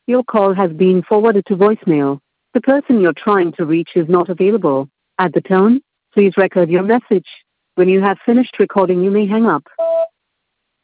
Your call has been forwarded to voicemail. The person you're trying to reach is not available. At the tone, please record your message. When you have finished recording, you may hang up.